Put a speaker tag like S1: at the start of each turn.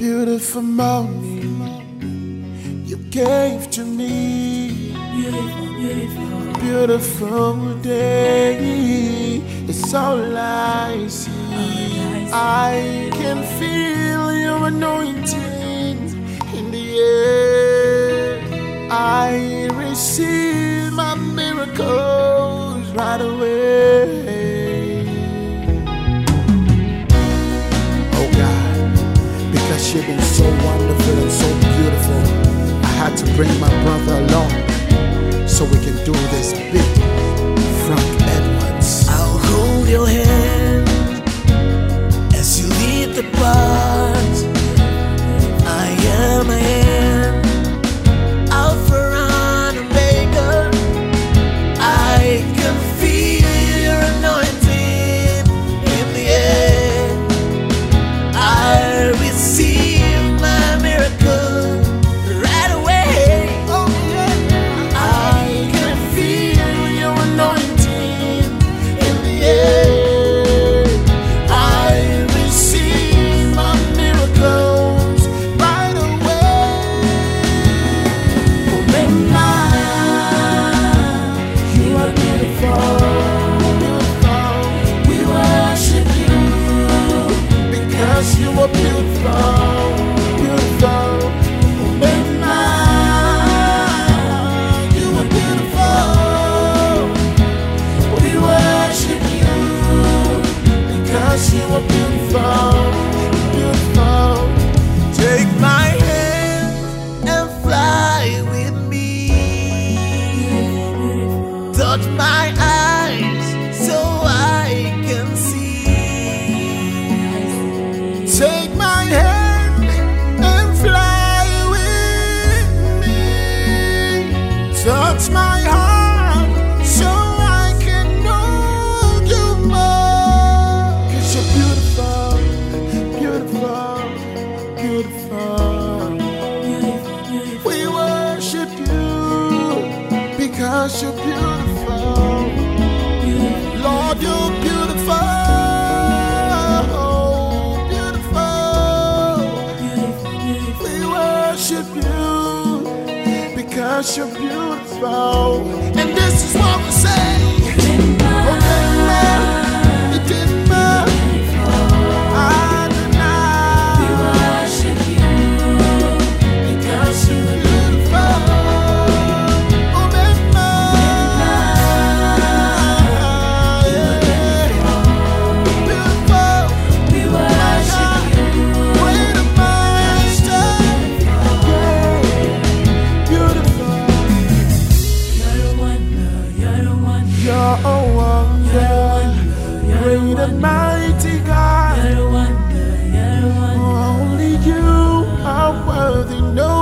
S1: beautiful morning you gave to me. Beautiful day, it's all I see. I can feel your anointing in the air. I receive my miracles right away. Oh God, because you've been so wonderful and so beautiful, I had to bring my brother along so we can do this big Frank Edwards.
S2: I'll hold your hand as you lead the path. I am Alpha and Omega. I can feel your anointing in the air. I receive my miracle right away.
S1: Oh yeah, I can feel your anointing in the air. I receive my miracles right away.
S2: Omega, you are beautiful. We worship you
S1: Because you are beautiful, beautiful. Omega, you are beautiful. We worship you because you are beautiful, beautiful.
S2: Take my hand and fly with me. Touch my eyes so I can see.
S1: Take my hand and fly with me. Touch my heart so I can know you more. 'Cause you're beautiful, beautiful, beautiful. We worship you because you're beautiful. Lord, you're beautiful. We worship you because you're beautiful. And this is what we say. You're a wonder, great and mighty God. Only you are worthy. No